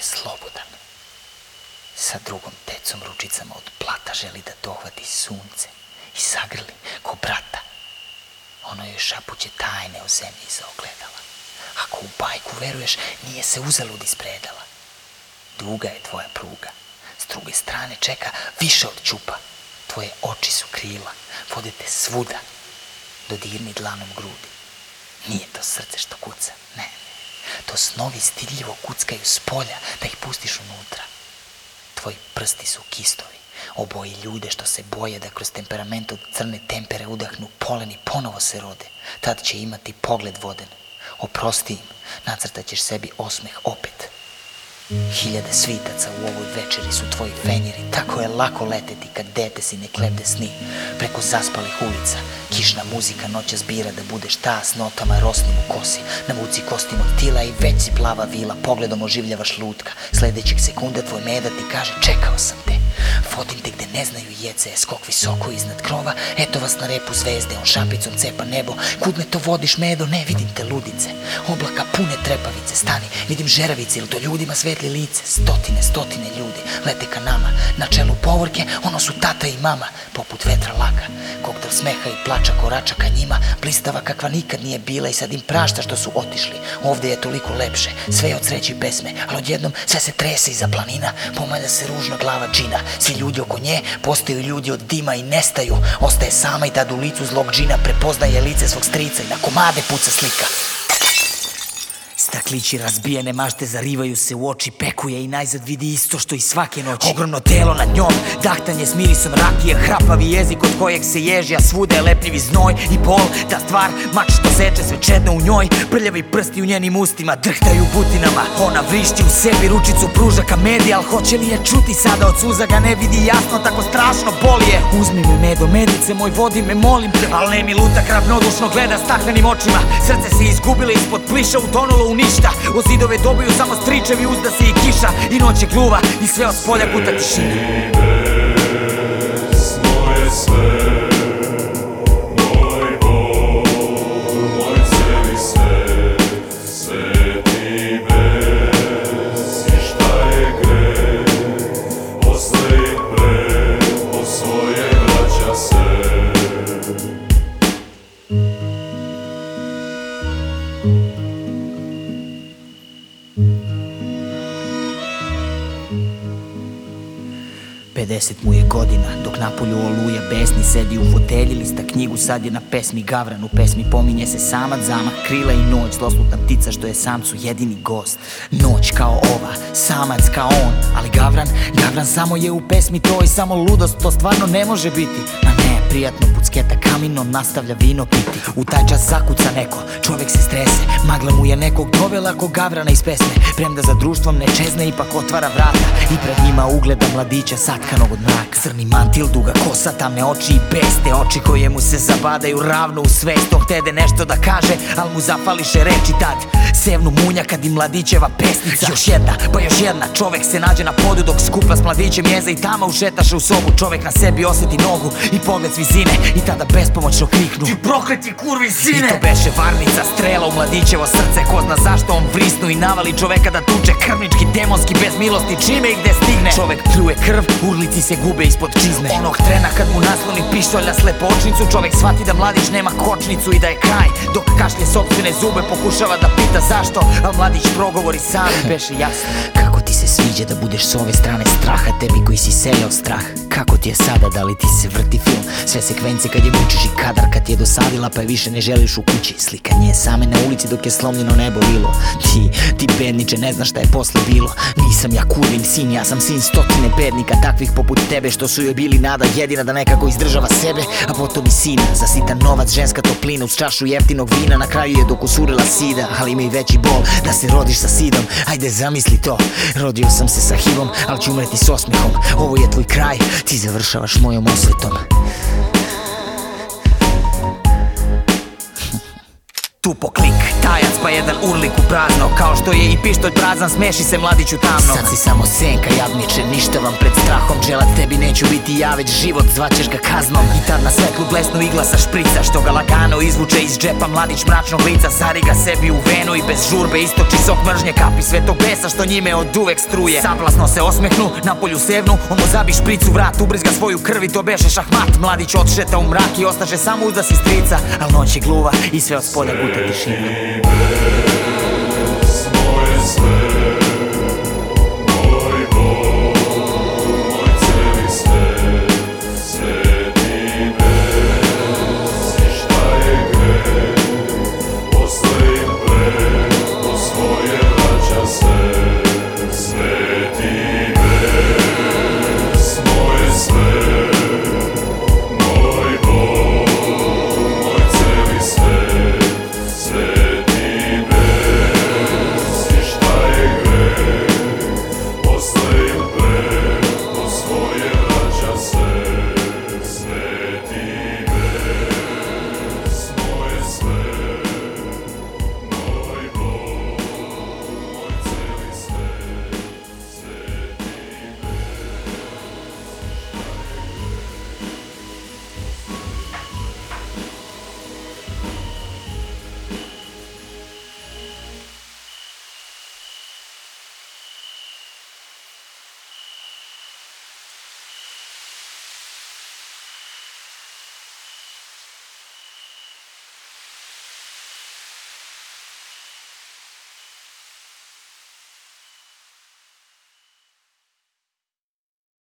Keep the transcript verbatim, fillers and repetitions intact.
slobodan. Sa drugom tecom ručicama od plata želi da dohvati sunce i sagrli ko brata. Ono joj šapuće tajne o zemlji iza ogledala. Ako u bajku veruješ, nije se uzalud ispredala. Duga je tvoja pruga, s druge strane čeka više od ćupa. Tvoje oči su krila, vode te svuda, dodirni dlanom grudi. Nije to srce što kuca, ne, ne. To snovi stidljivo kuckaju s polja da ih pustiš unutra. Tvoji prsti su kistovi, oboji ljude što se boje da kroz temperament od crne tempere udahnu polen i ponovo se rode. Tad će imati pogled voden. Oprosti im, nacrtat ćeš sebi osmeh opet. Hiljade svitaca u ovoj večeri su tvoji fenjeri. Tako je lako leteti kad dete si ne klebde sni. Preko zaspalih ulica kišna muzika noća zbira da budeš ta s notama rosnim u kosi. Navuci kostim od tila i već si plava vila. Pogledom oživljavaš lutka. Sledećeg sekunda tvoj meda ti kaže čekao sam te. Vodim te gde ne znaju jece, skok visoko iznad krova. Eto vas na repu zvezde, on šapicom cepa nebo. Kud me to vodiš, medo, ne vidim te ludice. Oblaka pune trepavice, stani, vidim žeravice, ili to ljudima svetli lice. Stotine, stotine ljudi lete ka nama. Na čelu povorke, ono su tata i mama. Poput vetra laka, koktel smeha i plača korača ka njima. Blistava kakva nikad nije bila i sad im prašta što su otišli. Ovde je toliko lepše, sve je od sreće i pesme. Ali odjednom sve se trese iza planina. Pomalja se ružna glava džina. Svi ljudi oko nje postaju ljudi od dima i nestaju. Ostaje sama i tad u licu zlog džina prepoznaje lice svog strica i na komade puca slika. Staklići razbijene mašte zarivaju se u oči. Pekuje i najzad vidi isto što i svake noći. Ogromno telo nad njom, dahtanje s mirisom rakije. Hrapavi jezik od kojeg se ježi, a svuda je lepljivi znoj i bol. Ta stvar, mač što seče sve čedno u njoj. Prljavi prsti u njenim ustima drhtaju butinama. Ona vrišti u sebi, ručicu pruža ka medi. Al hoće li je čuti sada, od suza ga ne vidi jasno, tako strašno boli je. Uzmi me medo, medice moj, vodi me, molim te. Al ne mi lutak ravnodušno gleda staklenim očima. Srce se izgubilo ispod pliša, utonulo u ništa. O zidove dobiju samo stričevi, uzda se i kiša. I noć je gluva i sve od spolja puta tišina. Bez moje sve, moj Bog, moj celi svet. Sveti bez i šta je greh, posle i pre, po svoje vraća se. pedeset mu je godina, dok napolju oluja besni. Sedi u fotelji, lista knjigu, sad je na pesmi Gavran. U pesmi pominje se samac, zamak, krila i noć. Zloslutna ptica što je samcu jedini gost. Noć kao ova, samac kao on. Ali Gavran, Gavran samo je u pesmi to. I samo ludost, to stvarno ne može biti. Ma ne, prijatno pucketa kaminom, nastavlja vino piti. U taj čas zakuca neko, čovek se strese. Magla mu je nekog dovela ko Gavrana iz pesme. Premda za društvom ne čezne, ipak otvara vrata. I pred njima ugleda mladića satkanog od mraka. Crni mantil, duga kosa, tamne oči i beste. Oči koje mu se zabadaju ravno u svest. On htede nešto da kaže, al mu zafališe reči tad. Sevnu munja kad i mladićeva pesnica. Još jedna, pa još jedna, čovek se nađe na podu dok skupa s mladićem jeza i tama ušetaše u sobu. Čovek na sebi oseti nogu i pogled s vizine i tada bespomoćno kriknu: ti prokleti kurvi sine! I to beše varnica, strela u mladićevo srce. Ko zna zašto on vrisnu i navali čoveka da tuče. Krvnički, demonski, bez milosti, čime i gde stigne. Čovek pljuje krv, urlici se gube ispod čizme. Onog trena kad mu nasloni pištolj na slepočnicu, čovek shvati da mladić nema kočnicu i da je kraj. Dok kašlje sopstvene zube pokušava da pita zašto, a mladić progovori sam i beše jasno. Kako ti se sviđa da budeš s ove strane straha, tebi koji si sejao strah? Kako ti je sada, da li ti se vrti film? Sve sekvence kad je mučiš i kadar kad ti je dosadila pa je više ne želiš u kući. Slika nje same na ulici dok je slomljeno nebo vilo. Ti, ti bedniče, ne znaš šta je posle bilo. Nisam ja kurvin sin, ja sam sin stotine bednika takvih poput tebe što su joj bili nada jedina da nekako izdržava sebe, a potom i sina. Za sitan novac, ženska toplina uz čašu jeftinog vina, na kraju je dok usurila sida. Ali ima i veći bol da se rodiš sa sidom, ajde zamisli to. Rodio sam se sa hivom, ali ću umreti s osmehom. Ovo je tvoj kraj, ti završavaš mojom osvetom. Tu po klik, tajac pa jedan urlik u prazno. Kao što je i pištolj prazan, smeši se mladiću tamno. Sad si samo senka jadniče, ništa vam pred strahom. Dželat tebi neću biti ja, već život, zvaćeš ga kaznom. I tad na svetlu blesnu igla sa šprica, što ga lagano izvuče iz džepa mladić mračnog lica. Sari ga sebi u venu i bez žurbe istoči sok mržnje, kapi svetog besa što njime od uvek struje. Sablasno se osmehnu, napolju sevnu, on mu zabi špricu vrat, ubrizga svoju krv i to beše šahmat. Mladić odšeta u mrak i ostaše samo uzdasi strica, al noć je gluva i sve od spolja guta tišina. Bez moje sve, moj Bog, moj celi svet, sveti bez, i šta je greh, posle i pre, po svoje vraća se. Sveti bez, moje sve, moj Bog, moj celi svet, sveti bez, i šta je greh, posle i